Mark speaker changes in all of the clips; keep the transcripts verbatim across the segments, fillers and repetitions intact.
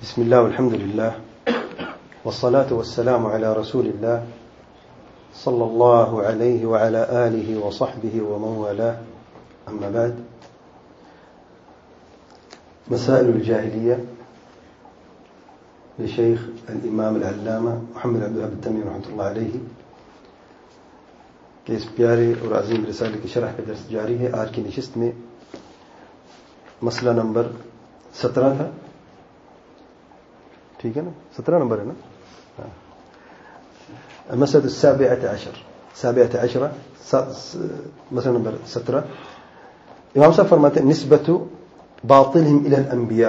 Speaker 1: بسم الله والحمد لله والصلاة والسلام على رسول الله صلى الله عليه وعلى آله وصحبه ومن والاه أما بعد. مسائل الجاهلية لشيخ الإمام العلامة محمد عبد الوهاب التميمي رحمۃ اللہ علیہ کے اس پیارے اور عظیم رسالے کی شرح کا درس جاری ہے. آج کی نشست میں مسئلہ نمبر سترہ تھا, ٹھیک ہے نا, سترہ نمبر ہے نا. مسئلہ السابعة عشر سابعة عشرة مسئلہ نمبر سترہ. امام صاحب فرماتے ہیں نسبت باطلهم الى الانبیاء,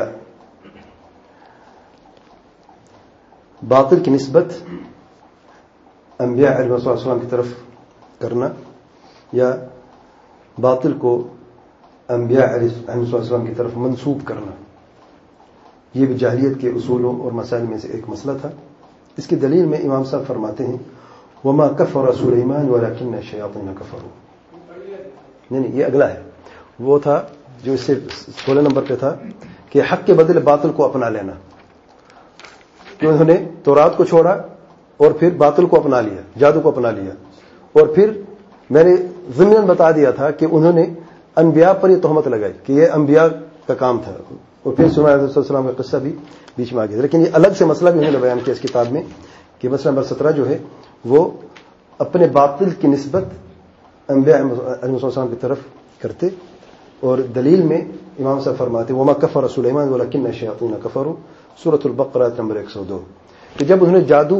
Speaker 1: باطل کی نسبت انبیاء علیہ السلام کی طرف کرنا یا باطل کو انبیاء علیہ السلام کی طرف منسوب کرنا, یہ بھی جاہلیت کے اصولوں اور مسائل میں سے ایک مسئلہ تھا. اس کی دلیل میں امام صاحب فرماتے ہیں وما کفر سلیمان ولکن الشیاطین کفروا. نہیں نہیں یہ اگلا ہے, وہ تھا جو اس سے سولہ نمبر پہ تھا کہ حق کے بدلے باطل کو اپنا لینا, کہ انہوں نے تورات کو چھوڑا اور پھر باطل کو اپنا لیا, جادو کو اپنا لیا. اور پھر میں نے ضمن بتا دیا تھا کہ انہوں نے انبیاء پر یہ تہمت لگائی کہ یہ انبیاء کا کام تھا, اور پھر سلیمان علیہ السلام کا قصہ بھی بیچ میں آ گیا. لیکن یہ الگ سے مسئلہ بھی انہوں نے بیان کیا اس کتاب میں کہ مسئلہ نمبر سترہ جو ہے وہ اپنے باطل کی نسبت انبیاء علیہ السلام کی طرف کرتے, اور دلیل میں امام صاحب فرماتے وما کفر سلیمان ولکن الشیاطین کفروا, سورۃ البقرہ نمبر ایک سو دو, کہ جب انہوں نے جادو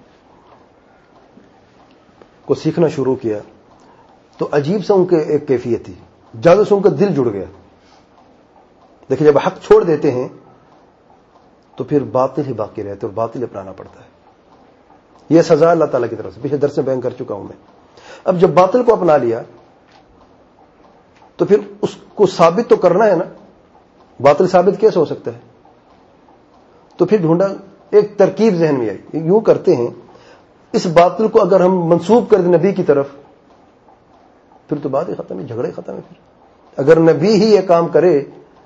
Speaker 1: کو سیکھنا شروع کیا تو عجیب سا ان کے ایک کیفیت تھی, جادو سے ان کا دل جڑ گیا. دیکھیں جب حق چھوڑ دیتے ہیں تو پھر باطل ہی باقی رہتے اور باطل اپنانا پڑتا ہے. یہ سزا اللہ تعالیٰ کی طرف سے پچھلے درس میں بیان کر چکا ہوں میں. اب جب باطل کو اپنا لیا تو پھر اس کو ثابت تو کرنا ہے نا, باطل ثابت کیسے ہو سکتا ہے؟ تو پھر ڈھونڈا, ایک ترکیب ذہن میں آئی, یوں کرتے ہیں اس باطل کو اگر ہم منسوب کر دیں نبی کی طرف پھر تو بات ہی ختم ہے, جھگڑے ختم ہے. پھر اگر نبی ہی یہ کام کرے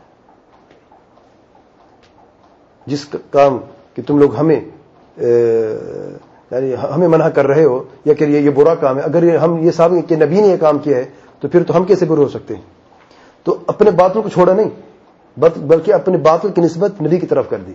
Speaker 1: جس کام کہ تم لوگ ہمیں یعنی ہمیں منع کر رہے ہو یا کہ یہ برا کام ہے, اگر ہم یہ ثابت کہ نبی نے یہ کام کیا ہے تو پھر تو ہم کیسے برے ہو سکتے ہیں؟ تو اپنے باطل کو چھوڑا نہیں بلکہ اپنے باطل کی نسبت نبی کی طرف کر دی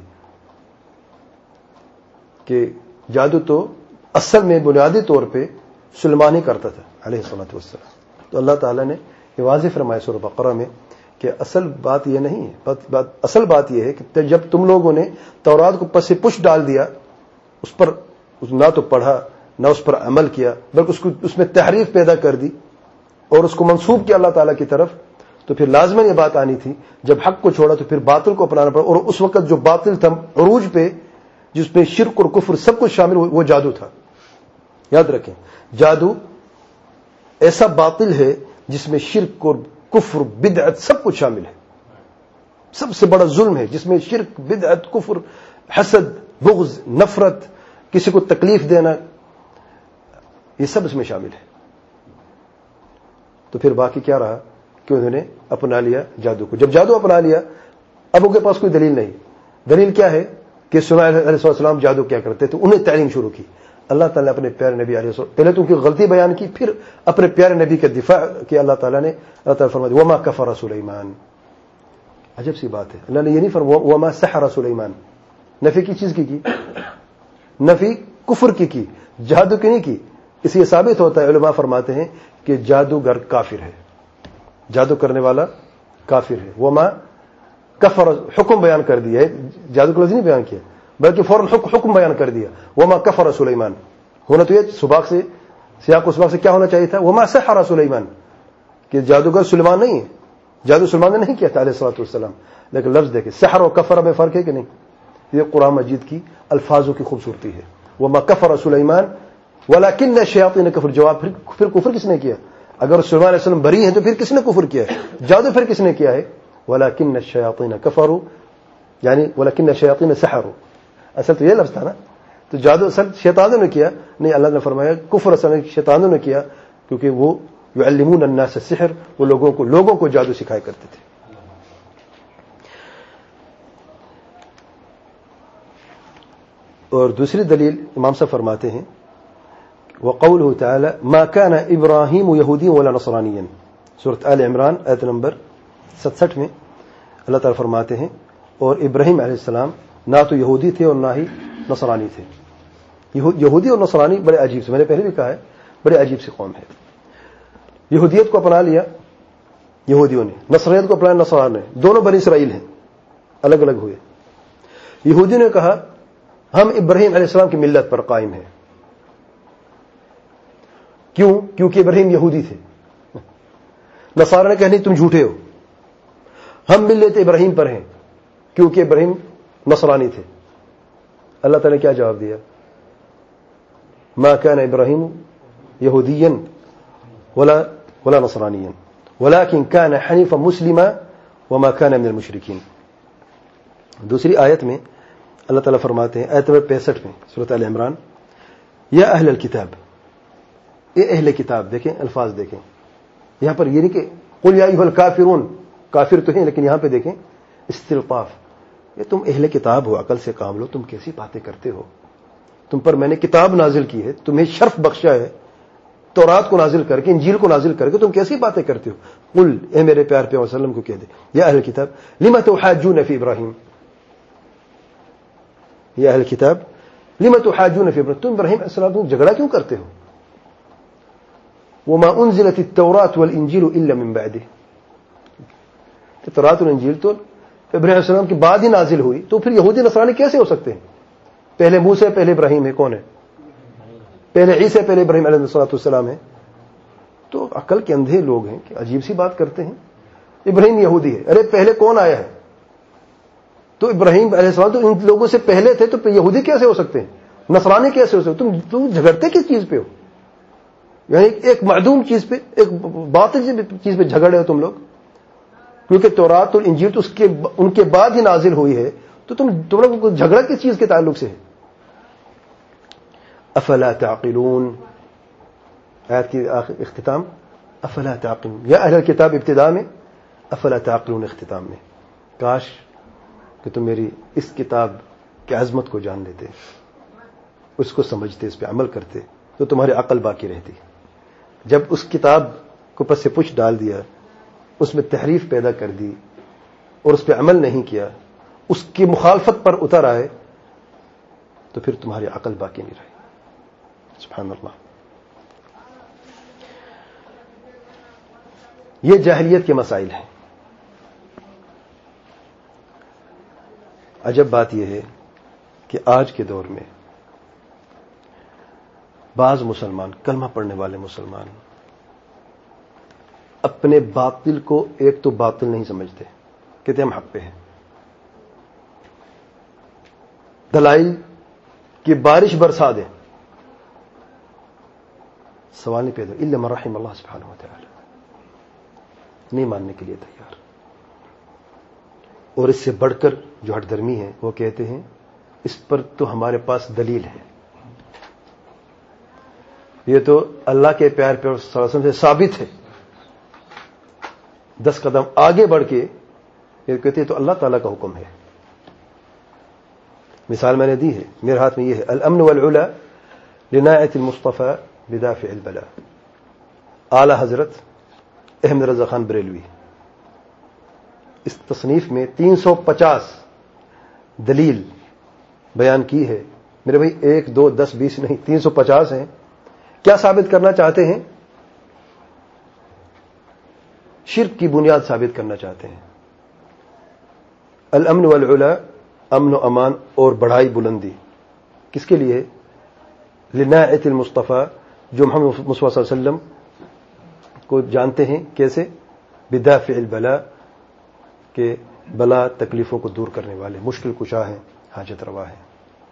Speaker 1: کہ جادو تو اصل میں بنیادی طور پہ سلیمان ہی کرتا تھا علیہ الصلوۃ والسلام. تو اللہ تعالیٰ نے یہ واضح فرمایا سورۃ بقرہ میں کہ اصل بات یہ نہیں ہے, بات, بات, اصل بات یہ ہے کہ جب تم لوگوں نے تورات کو پس پش ڈال دیا, اس پر نہ تو پڑھا نہ اس پر عمل کیا بلکہ اس کو اس میں تحریف پیدا کر دی اور اس کو منسوب کیا اللہ تعالیٰ کی طرف, تو پھر لازماً یہ بات آنی تھی جب حق کو چھوڑا تو پھر باطل کو اپنانا پڑا. اور اس وقت جو باطل تھا عروج پہ جس میں شرک اور کفر سب کچھ شامل, وہ جادو تھا. یاد رکھیں جادو ایسا باطل ہے جس میں شرک اور کفر بدعت سب کچھ شامل ہے. سب سے بڑا ظلم ہے جس میں شرک بدعت کفر حسد بغض نفرت کسی کو تکلیف دینا یہ سب اس میں شامل ہے. تو پھر باقی کیا رہا کہ انہوں نے اپنا لیا جادو کو. جب جادو اپنا لیا اب ان کے پاس کوئی دلیل نہیں. دلیل کیا ہے کہ سلیمان علیہ السلام جادو کیا کرتے تھے, انہیں تعلیم شروع کی. اللہ تعالیٰ نے اپنے پیارے نبی علیہ السلام پہلے تو ان کی غلطی بیان کی, پھر اپنے پیارے نبی کا دفاع کیا. اللہ تعالیٰ نے اللہ تعالیٰ فرمایا وما کفر سلیمان. عجب سی بات ہے, اللہ نے یہ نہیں فرمایا وما سحر سلیمان. نفی کی چیز کی کی نفی کفر کی کی, جادو کی نہیں کی. اس لیے ثابت ہوتا ہے علماء فرماتے ہیں کہ جادوگر کافر ہے, جادو کرنے والا کافر ہے. وما کفر حکم بیان کر دیا ہے, جادو کا لفظ نہیں بیان کیا بلکہ فوراً حکم بیان کر دیا وما کفر سلیمان. ہونا تو یہ سباق سے سیاق و سباق سے کیا ہونا چاہیے تھا وما سحر سلیمان, کہ جادوگر سلیمان نہیں ہے, جادو سلیمان نے نہیں کیا تھا علیہ الصلوۃ والسلام. لیکن لفظ دیکھیں سحر اور کفر میں فرق ہے کہ نہیں. یہ قرآن مجید کی الفاظوں کی خوبصورتی ہے. وما کفر سلیمان ولکن الشیاطین کفر. جواب پھر, پھر کفر کس نے کیا؟ اگر سلیمان علیہ السلام بری ہیں تو پھر کس نے کفر کیا ہے؟ جادو پھر کس نے کیا ہے؟ ولکن الشیاطین کفروا, یعنی ولکن الشیاطین سحروا. اصل تو یہ لفظ تھا نا. تو جادو اصل شیطانوں نے کیا نہیں, اللہ نے فرمایا کفر اصل شیطانوں نے کیا کیونکہ وہ یعلمون الناس السحر, وہ لوگوں کو لوگوں کو جادو سکھایا کرتے تھے. اور دوسری دلیل امام صاحب فرماتے ہیں وقوله تعالی ما كان ابراہیم یہودی ولا نصرانیا، سورۃ آل عمران آیت نمبر ستسٹھ میں اللہ تعالیٰ فرماتے ہیں اور ابراہیم علیہ السلام نہ تو یہودی تھے اور نہ ہی نصرانی تھے. یہودی اور نصرانی بڑے عجیب سے، میں نے پہلے بھی کہا ہے، بڑے عجیب سی قوم ہے. یہودیت کو اپنا لیا یہودیوں نے، نصرانیت کو اپنایا نصارا نے، دونوں بنی اسرائیل ہیں، الگ الگ ہوئے. یہودیوں نے کہا ہم ابراہیم علیہ السلام کی ملت پر قائم ہیں. کیوں؟ کیونکہ ابراہیم یہودی تھے. نصارا نے کہا نہیں تم جھوٹے ہو، ہم ملت ابراہیم پر ہیں کیونکہ ابراہیم نصرانی تھے. اللہ تعالیٰ نے کیا جواب دیا؟ ما كان ابراہیم یہودیا ولا ولا نصرانیا ولكن كان حنیفا مسلما وما كان من المشرکین. دوسری آیت میں اللہ تعالیٰ فرماتے ہیں آیت نمبر پینسٹھ میں سورۃ آل عمران یا اہل الکتاب، اے اہل کتاب، دیکھیں الفاظ دیکھیں یہاں پر، یہ نہیں کہ قل یا ایھا الکافرون، کافر تو ہیں لیکن یہاں پہ دیکھیں استلطاف، یہ تم اہل کتاب ہو، عقل سے کام لو، تم کیسی باتیں کرتے ہو، تم پر میں نے کتاب نازل کی ہے، تمہیں شرف بخشا ہے تورات کو نازل کر کے، انجیل کو نازل کر کے، تم کیسی باتیں کرتے ہو. قل، اے میرے پیار پیغمبر صلی اللہ علیہ وسلم کو کہہ دے یا اہل کتاب لم تحاجون فی ابراہیم، یا اہل کتاب لم تحاجون فی ابراہیم، تم ابراہیم علیہ السلام کو جھگڑا کیوں کرتے ہو. وما انزلت التوراۃ والانجیل الا من بعدہ، تورات اور انجیل تو ابراہیم علیہ السلام کے بعد ہی نازل ہوئی، تو پھر یہودی نصرانی کیسے ہو سکتے ہیں؟ پہلے موسیٰ پہلے ابراہیم ہے، کون ہے؟ پہلے عیسیٰ پہلے ابراہیم علیہ السلام ہے. تو عقل کے اندھے لوگ ہیں کہ عجیب سی بات کرتے ہیں. ابراہیم یہودی ہے، ارے پہلے کون آیا ہے؟ تو ابراہیم علیہ السلام تو ان لوگوں سے پہلے تھے، تو یہودی کیسے ہو سکتے ہیں؟ نصرانی کیسے ہو سکتے؟ تم تم جھگڑتے کس چیز پہ ہو؟ یعنی ایک معدوم چیز پہ، ایک باطل چیز پہ جھگڑ رہے ہو تم لوگ، کیونکہ تورات اور انجیل تو اس کے ان کے بعد ہی نازل ہوئی ہے، تو تم تم لوگ کو جھگڑا کس چیز کے تعلق سے ہے؟ افلا تعقلون، آیت کی اختتام افلا تعقلون، یا اہل کتاب ابتدا میں، افلا تعقلون اختتام میں. کاش کہ تم میری اس کتاب کی عظمت کو جان لیتے، اس کو سمجھتے، اس پہ عمل کرتے، تو تمہاری عقل باقی رہتی. جب اس کتاب کو پس سے پچھ ڈال دیا، اس میں تحریف پیدا کر دی اور اس پہ عمل نہیں کیا، اس کی مخالفت پر اتر آئے، تو پھر تمہاری عقل باقی نہیں رہی. سبحان اللہ. یہ جاہلیت کے مسائل ہیں. عجب بات یہ ہے کہ آج کے دور میں بعض مسلمان، کلمہ پڑھنے والے مسلمان، اپنے باطل کو ایک تو باطل نہیں سمجھتے، کہتے ہم حق پہ ہیں. دلائل کی بارش برسا دیں، سوال نہیں پیدا الا من رحم اللہ سبحانہ وتعالی، نہیں ماننے کے لیے تیار. اور اس سے بڑھ کر جو ہٹ درمی ہے وہ کہتے ہیں اس پر تو ہمارے پاس دلیل ہے، یہ تو اللہ کے پیار پیار صلی اللہ علیہ وسلم سے ثابت ہے. دس قدم آگے بڑھ کے یہ کہتے ہیں تو اللہ تعالیٰ کا حکم ہے. مثال میں نے دی ہے، میرے ہاتھ میں یہ ہے الامن والعلا لناعت المصطفى بدافع البلاء، اعلی حضرت احمد رضا خان بریلوی. اس تصنیف میں تین سو پچاس دلیل بیان کی ہے میرے بھائی، ایک دو دس بیس نہیں، تین سو پچاس ہیں. کیا ثابت کرنا چاہتے ہیں؟ شرک کی بنیاد ثابت کرنا چاہتے ہیں. الامن والعلا، امن و امان اور بڑھائی بلندی کس کے لیے؟ لناعت المصطفیٰ، جو محمد مصطفیٰ صلی اللہ علیہ وسلم کو جانتے ہیں کیسے؟ بدافع البلاء، کہ بلا تکلیفوں کو دور کرنے والے، مشکل کشا ہیں، حاجت روا ہیں.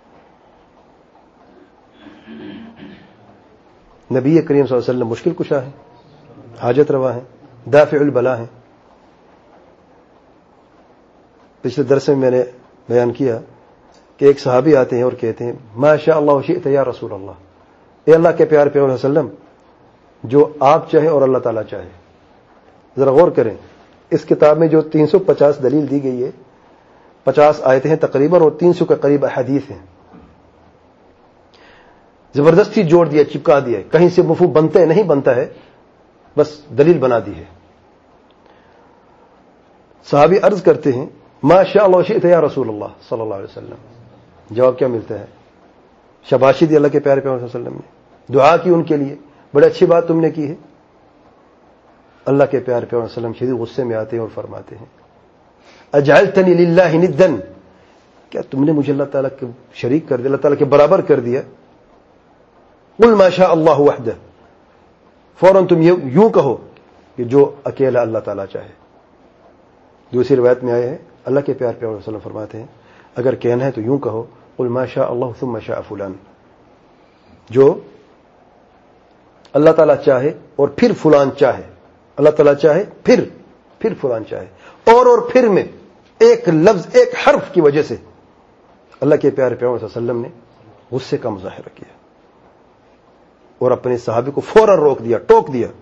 Speaker 1: نبی کریم صلی اللہ علیہ وسلم مشکل کشا ہیں، حاجت روا ہیں، دافع البلا ہیں. پچھلے درس میں میں نے بیان کیا کہ ایک صحابی آتے ہیں اور کہتے ہیں ما شاء اللہ شئت یا رسول اللہ، اے اللہ کے پیارے پیغمبر صلی اللہ علیہ وسلم، جو آپ چاہیں اور اللہ تعالیٰ چاہے. ذرا غور کریں، اس کتاب میں جو تین سو پچاس دلیل دی گئی ہے، پچاس آیتیں ہیں تقریباً اور تین سو کے قریب احادیث ہیں. زبردستی جوڑ دیا, چپکا دیا, کہیں سے مفہوم بنتا ہے نہیں بنتا ہے, بس دلیل بنا دی ہے. صحابی عرض کرتے ہیں ما شاء اللہ شئت یا رسول اللہ صلی اللہ علیہ وسلم. جواب کیا ملتا ہے؟ شاباشی دی اللہ کے پیارے پیغمبر صلی اللہ علیہ وسلم نے, دعا کی ان کے لیے, بڑی اچھی بات تم نے کی ہے. اللہ کے پیارے پیغمبر صلی اللہ علیہ وسلم شدید غصے میں آتے ہیں اور فرماتے ہیں اجعلتنی للہ ندا, کیا تم نے مجھے اللہ تعالیٰ کے شریک کر دیا, اللہ تعالیٰ کے برابر کر دیا. قل ما شاء اللہ وحدہ, فوراً تم یوں کہو کہ جو اکیلا اللہ تعالیٰ چاہے. دوسری روایت میں آئے ہیں اللہ کے پیارے پیغمبر صلی اللہ علیہ وسلم فرماتے ہیں اگر کہنا ہے تو یوں کہو قل ما شاء اللہ ثم شاء فلان, جو اللہ تعالیٰ چاہے اور پھر فلان چاہے. اللہ تعالیٰ چاہے پھر پھر فلان چاہے, اور اور پھر میں ایک لفظ ایک حرف کی وجہ سے اللہ کے پیارے پیغمبر صلی اللہ علیہ وسلم نے غصے کا مظاہرہ کیا اور اپنے صحابی کو فوراً روک دیا, ٹوک دیا.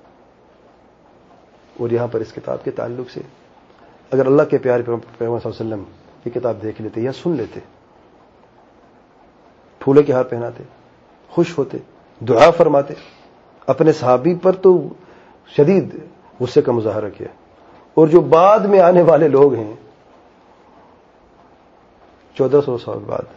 Speaker 1: اور یہاں پر اس کتاب کے تعلق سے اگر اللہ کے پیارے پیغمبر صلی اللہ علیہ وسلم یہ کتاب دیکھ لیتے یا سن لیتے, پھولے کے ہار پہناتے, خوش ہوتے, دعا فرماتے. اپنے صحابی پر تو شدید غصے کا مظاہرہ کیا, اور جو بعد میں آنے والے لوگ ہیں چودہ سو سال بعد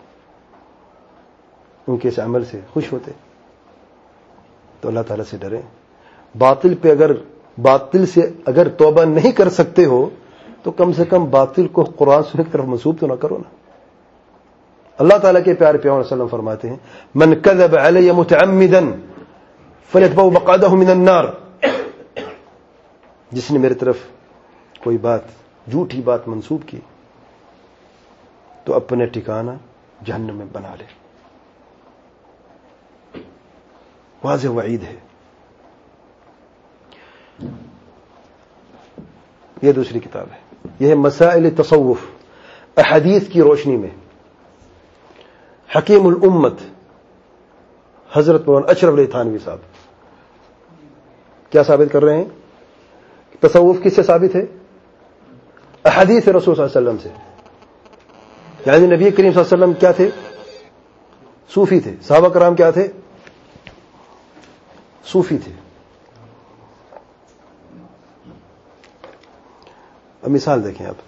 Speaker 1: ان کے اس عمل سے خوش ہوتے. تو اللہ تعالیٰ سے ڈریں. باطل پہ اگر باطل سے اگر توبہ نہیں کر سکتے ہو تو کم سے کم باطل کو قرآن سننے کی طرف منسوب تو نہ کرو نا. اللہ تعالیٰ کے پیارے پیغمبر صلی اللہ علیہ وسلم فرماتے ہیں من کذب علی متعمدا فلیتبوأ مقعدہ من النار, جس نے میری طرف کوئی بات جھوٹی بات منسوب کی تو اپنے ٹھکانہ جہنم میں بنا لے. واضح وعید ہے. یہ دوسری کتاب ہے, یہ ہے مسائل تصوف احادیث کی روشنی میں. حکیم الامت حضرت مولانا اشرف علی تھانوی صاحب کیا ثابت کر رہے ہیں؟ تصوف کس سے ثابت ہے؟ احادیث رسول صلی اللہ علیہ وسلم سے. یعنی نبی کریم صلی اللہ علیہ وسلم کیا تھے؟ صوفی تھے. صحابہ کرام کیا تھے؟ صوفی تھے. اب مثال دیکھیں آپ,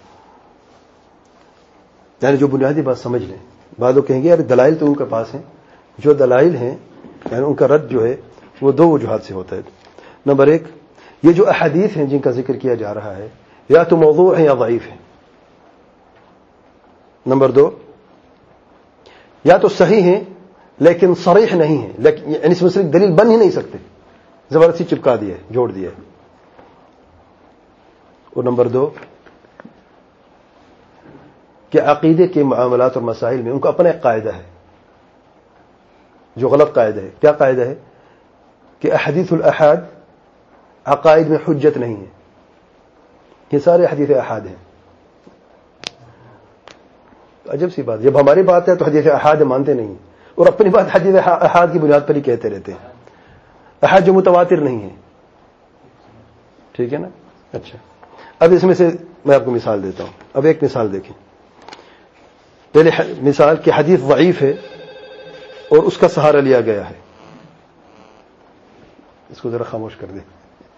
Speaker 1: یعنی جو بنیادی بات سمجھ لیں. بعد وہ کہیں گے یار دلائل تو ان کے پاس ہیں, جو دلائل ہیں یعنی ان کا رد جو ہے وہ دو وجوہات سے ہوتا ہے. نمبر ایک, یہ جو احادیث ہیں جن کا ذکر کیا جا رہا ہے یا تو موضوع ہیں یا ضعیف ہیں. نمبر دو, یا تو صحیح ہیں لیکن صریح نہیں ہیں, لیکن یعنی اس مسئلے کی دلیل بن ہی نہیں سکتے, زبردستی چپکا دیا ہے, جوڑ دیا ہے. اور نمبر دو کہ عقیدے کے معاملات اور مسائل میں ان کا اپنا ایک قاعدہ ہے جو غلط قاعدہ ہے. کیا قاعدہ ہے؟ کہ احادیث الاحاد عقائد میں حجت نہیں ہے. یہ سارے حدیث احاد ہیں. عجب سی بات, جب ہماری بات ہے تو حدیث احاد مانتے نہیں, اور اپنی بات حدیث احاد کی بنیاد پر ہی کہتے رہتے ہیں. احاد جو متواتر نہیں ہے. ٹھیک ہے نا؟ اچھا, اب اس میں سے میں آپ کو مثال دیتا ہوں. اب ایک مثال دیکھیں. پہلے مثال کہ حدیث ضعیف ہے اور اس کا سہارا لیا گیا ہے. اس کو ذرا خاموش کر دیں.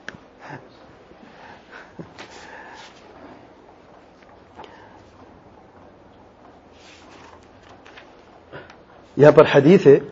Speaker 1: یہاں پر حدیث ہے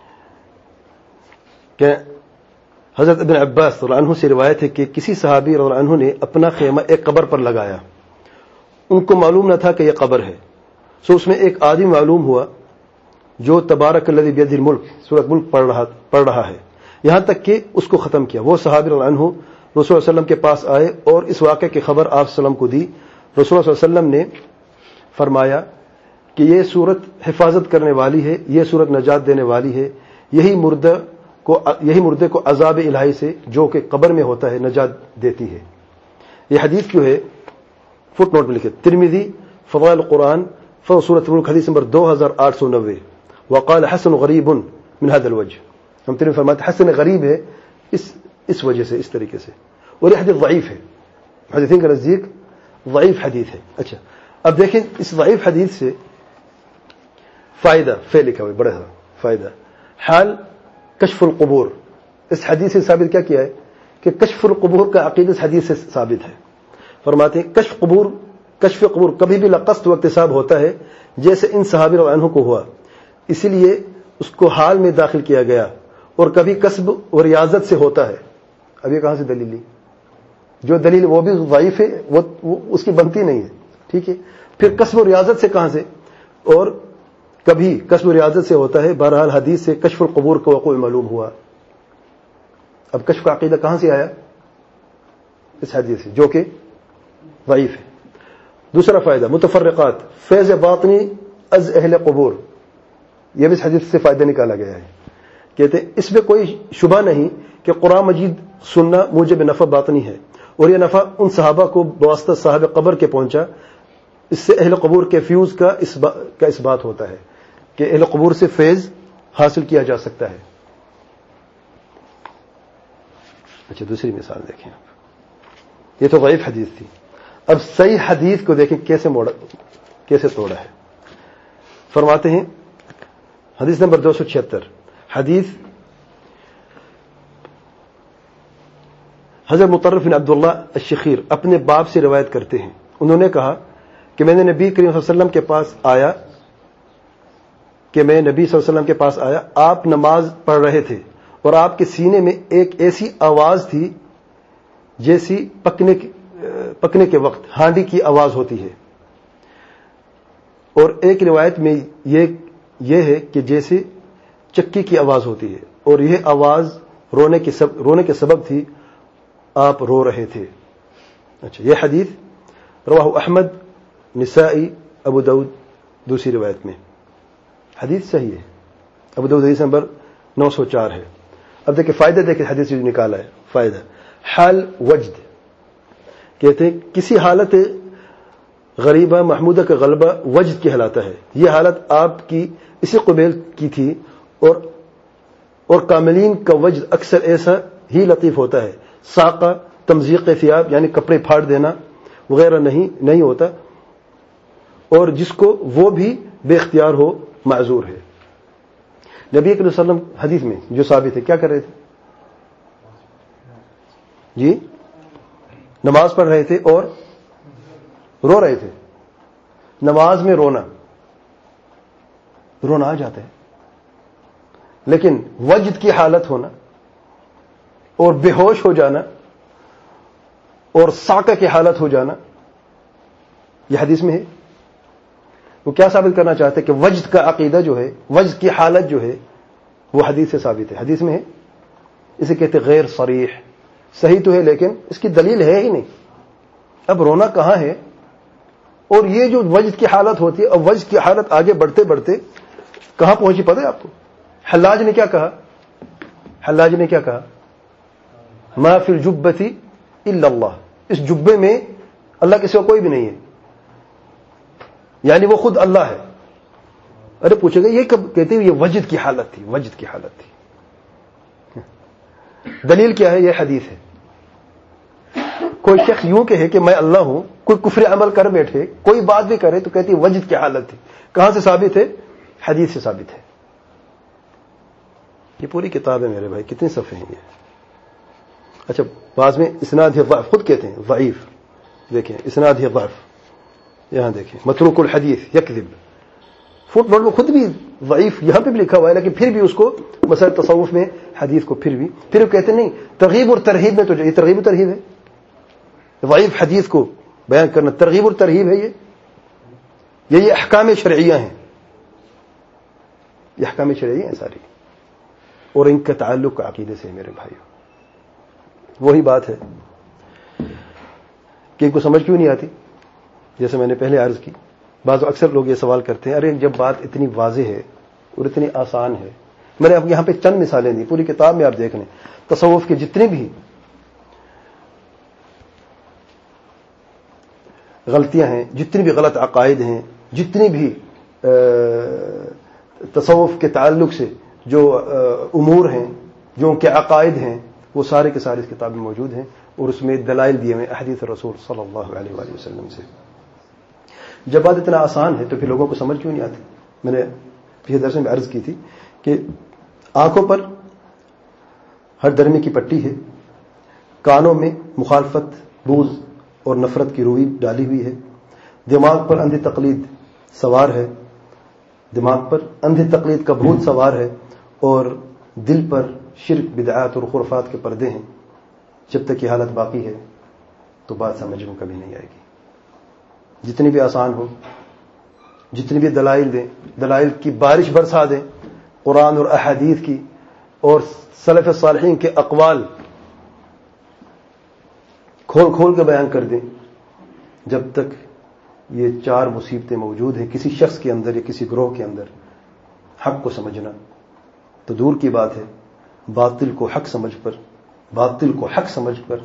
Speaker 1: کہ حضرت ابن عباس رضی اللہ عنہ سے روایت ہے کہ کسی صحابی رضی اللہ عنہ نے اپنا خیمہ ایک قبر پر لگایا. ان کو معلوم نہ تھا کہ یہ قبر ہے, سو اس میں ایک آدمی معلوم ہوا جو تبارک الذی بیدہ الملک سورۃ ملک پڑھ رہا پڑھ رہا ہے, یہاں تک کہ اس کو ختم کیا. وہ صحابی رضی اللہ عنہ رسول صلی اللہ علیہ وسلم کے پاس آئے اور اس واقعے کی خبر آپ صلی اللہ علیہ وسلم کو دی. رسول اللہ صلی اللہ علیہ وسلم نے فرمایا کہ یہ سورت حفاظت کرنے والی ہے, یہ سورت نجات دینے والی ہے, یہی مردہ کو یہی مردے کو عذاب الہی سے جو کہ قبر میں ہوتا ہے نجات دیتی ہے. یہ حدیث کیوں ہے؟ فٹ نوٹ میں لکھے ترمذی فضائل القرآن سورۃ الملک حدیث نمبر دو ہزار آٹھ سو نوے. وقال حسن غریب من هذا الوجه, ہم ترمذی فرماتے حسن غریب ہے اس اس وجہ سے, اس طریقے سے. اور یہ حدیث ضعیف ہے, حدیثین کا نزدیک ضعیف حدیث ہے. اچھا, اب دیکھیں اس ضعیف حدیث سے فائدہ فے لکھا ہوا بڑا فائدہ. حال کشف القبور، اس حدیث سے ثابت کیا کیا ہے کہ کشف القبور کا عقیدہ اس حدیث سے ثابت ہے. فرماتے ہیں کشف قبور کشف قبور کبھی بھی لقصد و اکتساب ہوتا ہے جیسے ان صحابہ رضی اللہ عنہ کو ہوا، اسی لیے اس کو حال میں داخل کیا گیا، اور کبھی کسب اور ریاضت سے ہوتا ہے. اب یہ کہاں سے دلیل لی؟ جو دلیل وہ بھی ضعیف ہے، وہ, وہ اس کی بنتی نہیں ہے. ٹھیک ہے، پھر کسب و ریاضت سے کہاں سے؟ اور کبھی کسب و ریاضت سے ہوتا ہے. بہرحال حدیث سے کشف القبور کا وقوع معلوم ہوا. اب کشف کا عقیدہ کہاں سے آیا؟ اس حدیث سے، جو کہ ضعیف ہے. دوسرا فائدہ متفرقات فیض باطنی از اہل قبور، یہ بھی اس حدیث سے فائدہ نکالا گیا ہے. کہتے ہیں اس میں کوئی شبہ نہیں کہ قرآن مجید سننا موجب نفع باطنی ہے، اور یہ نفع ان صحابہ کو بواسطہ صاحب قبر کے پہنچا. اس سے اہل قبور کے فیوز کا کا اس بات ہوتا ہے کہ اہل قبور سے فیض حاصل کیا جا سکتا ہے. اچھا دوسری مثال دیکھیں آپ، یہ تو ضعیف حدیث تھی. اب صحیح حدیث کو دیکھیں کیسے موڑا کیسے توڑا ہے. فرماتے ہیں حدیث نمبر دو سو چھہتر، حدیث حضرت مطرف بن عبداللہ الشخیر اپنے باپ سے روایت کرتے ہیں. انہوں نے کہا کہ میں نے نبی کریم صلی اللہ علیہ وسلم کے پاس آیا کہ میں نبی صلی اللہ علیہ وسلم کے پاس آیا آپ نماز پڑھ رہے تھے اور آپ کے سینے میں ایک ایسی آواز تھی جیسی پکنے کی پکنے کے وقت ہانڈی کی آواز ہوتی ہے، اور ایک روایت میں یہ یہ ہے کہ جیسے چکی کی آواز ہوتی ہے، اور یہ آواز رونے کی سب رونے کے سبب تھی، آپ رو رہے تھے. اچھا یہ حدیث رواہ احمد، نسائی، ابو داؤد. دوسری روایت میں حدیث صحیح ہے. ابو داؤد حدیث نمبر نو سو چار ہے. اب دیکھیں فائدہ دیکھیں حدیث جو نکالا ہے. فائدہ حال وجد، کہتے ہیں کسی حالت غریبہ محمودہ کا غلبہ وجد کہلاتا ہے. یہ حالت آپ کی اسی قبیل کی تھی، اور اور کاملین کا وجد اکثر ایسا ہی لطیف ہوتا ہے. ساقہ تمزیق ثیاب یعنی کپڑے پھاڑ دینا وغیرہ نہیں نہیں ہوتا، اور جس کو وہ بھی بے اختیار ہو معذور ہے. نبی کریم صلی اللہ علیہ وسلم حدیث میں جو ثابت ہے کیا کر رہے تھے؟ جی نماز پڑھ رہے تھے اور رو رہے تھے. نماز میں رونا رونا آ جاتا ہے، لیکن وجد کی حالت ہونا اور بے ہوش ہو جانا اور ساقہ کی حالت ہو جانا یہ حدیث میں ہے. وہ کیا ثابت کرنا چاہتے ہیں کہ وجد کا عقیدہ جو ہے، وجد کی حالت جو ہے وہ حدیث سے ثابت ہے، حدیث میں ہے. اسے کہتے غیر صریح. صحیح تو ہے لیکن اس کی دلیل ہے ہی نہیں. اب رونا کہاں ہے؟ اور یہ جو وجد کی حالت ہوتی ہے، اب وجد کی حالت آگے بڑھتے بڑھتے کہاں پہنچی پتہ ہے آپ کو؟ حلاج نے کیا کہا؟ حلاج نے کیا کہا؟ ما فی الجبۃ الا اللہ، اس جبے میں اللہ کے سوا کوئی بھی نہیں ہے، یعنی وہ خود اللہ ہے. ارے پوچھے گا یہ کب کہتے ہیں؟ یہ وجد کی حالت تھی، وجد کی حالت تھی. دلیل کیا ہے؟ یہ حدیث ہے. کوئی شخص یوں کہے کہ میں اللہ ہوں، کوئی کفر عمل کر بیٹھے، کوئی بات بھی کرے تو کہتی وجد کی حالت تھی. کہاں سے ثابت ہے؟ حدیث سے ثابت ہے. یہ پوری کتاب ہے میرے بھائی، کتنے صفحے ہیں یہ؟ اچھا بعض میں اسناد ہے ضعف، خود کہتے ہیں ضعیف. دیکھیں اسناد ہے ضعف، یہاں دیکھیں متروک الحدیث یکذب. فٹ نوٹ میں خود بھی ضعیف یہاں پہ بھی لکھا ہوا ہے، لیکن پھر بھی اس کو مسائل تصوف میں حدیث کو پھر بھی پھر بھی کہتے نہیں ترغیب اور ترہیب میں. تو یہ ترغیب و ترہیب ہے، ضعیف حدیث کو بیان کرنا ترغیب اور ترہیب ہے. یہ یہ احکام شرعیہ ہیں، یہ احکام شرعیہ ہیں ساری، اور ان کا تعلق عقیدے سے ہے میرے بھائیو. وہی بات ہے کہ ان کو سمجھ کیوں نہیں آتی؟ جیسے میں نے پہلے عرض کی، بعض اکثر لوگ یہ سوال کرتے ہیں ارے جب بات اتنی واضح ہے اور اتنی آسان ہے. میں نے اب یہاں پہ چند مثالیں دی، پوری کتاب میں آپ دیکھ لیں تصوف کے جتنے بھی غلطیاں ہیں، جتنی بھی غلط عقائد ہیں، جتنی بھی تصوف کے تعلق سے جو امور ہیں، جو ان کے عقائد ہیں، وہ سارے کے سارے اس کتاب میں موجود ہیں، اور اس میں دلائل دیے ہوئے احادیث رسول صلی اللہ علیہ وآلہ وسلم سے. جب بات اتنا آسان ہے تو پھر لوگوں کو سمجھ کیوں نہیں آتی؟ میں نے پچھلے درس میں عرض کی تھی کہ آنکھوں پر ہر درمی کی پٹی ہے، کانوں میں مخالفت، بغض اور نفرت کی روئی ڈالی ہوئی ہے، دماغ پر اندھی تقلید سوار ہے، دماغ پر اندھی تقلید کا بھوت سوار ہے، اور دل پر شرک، بدعات اور خرافات کے پردے ہیں۔ جب تک یہ حالت باقی ہے تو بات سمجھ میں کبھی نہیں آئے گی۔ جتنی بھی آسان ہو، جتنی بھی دلائل دیں، دلائل کی بارش برسا دیں، قرآن اور احادیث کی اور سلف صالحین کے اقوال کھول کھول کے بیان کر دیں، جب تک یہ چار مصیبتیں موجود ہیں کسی شخص کے اندر یا کسی گروہ کے اندر، حق کو سمجھنا تو دور کی بات ہے، باطل کو حق سمجھ پر باطل کو حق سمجھ پر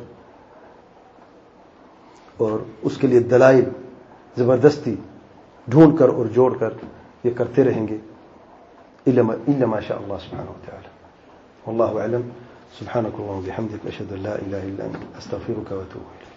Speaker 1: اور اس کے لیے دلائل زبردستی ڈھونڈ کر اور جوڑ کر یہ کرتے رہیں گے، الا ما شاء اللہ سبحانہ وتعالی۔ واللہ اعلم، سبحانک اللہم وبحمدک، اشہد ان لا الہ الا انت، استغفرک واتوب الیک۔